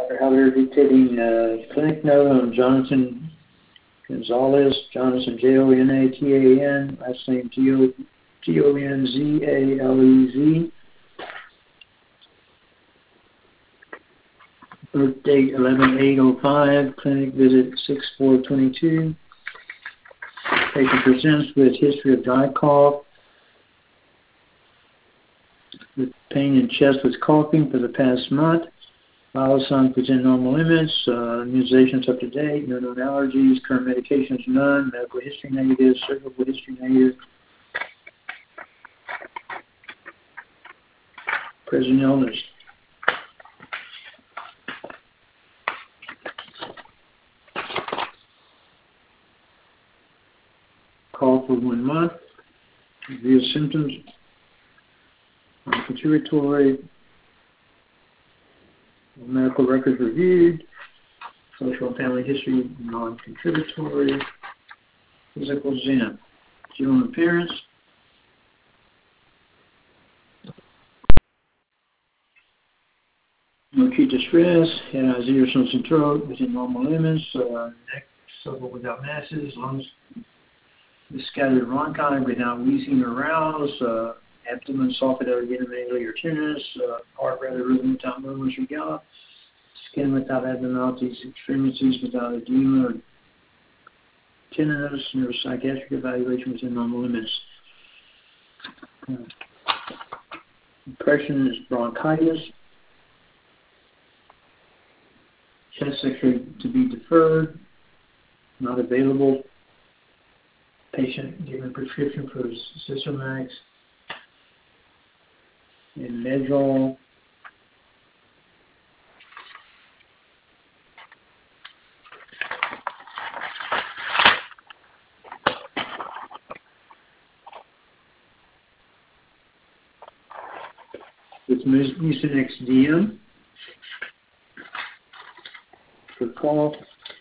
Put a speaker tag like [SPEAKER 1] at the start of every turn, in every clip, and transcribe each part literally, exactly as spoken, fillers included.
[SPEAKER 1] Doctor Howard dictating uh, clinic note on Jonathan Gonzalez, Jonathan J O N A T A N, last name G O N Z A L E Z. Birth date eleven eight oh five, clinic visit six four twenty-two. Patient presents with history of dry cough, with pain in chest with coughing for the past month. Vital signs within normal limits. Uh, immunizations up to date. No known allergies. Current medications none. Medical history negative. Cervical history negative. Present illness. Cough for one month. Review symptoms. Non-contributory. Medical records reviewed. Social and family history non-contributory. Physical exam. General appearance. No acute distress. Head, eyes, ears, nose, and throat within normal limits. Uh, neck, suckle without masses. Lungs with scattered bronchi without wheezing or rouse. Uh, abdomen soft without intermittently or tenderness. Uh, heart rather rhythm without murmurs or gallop. Skin without abnormalities. Extremities without edema or tenderness. Neuropsychiatric evaluation within normal limits. Uh, impression is bronchitis. Chest X-ray to be deferred. Not available. Patient given prescription for Zithromax and Medrol. With Mucinex D M for cough.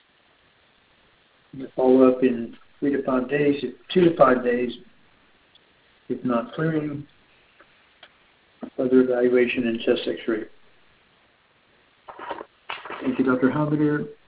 [SPEAKER 1] Follow up in three to five days, two to five days, if not clearing. Further evaluation and chest X-ray. Thank you, Doctor Habider.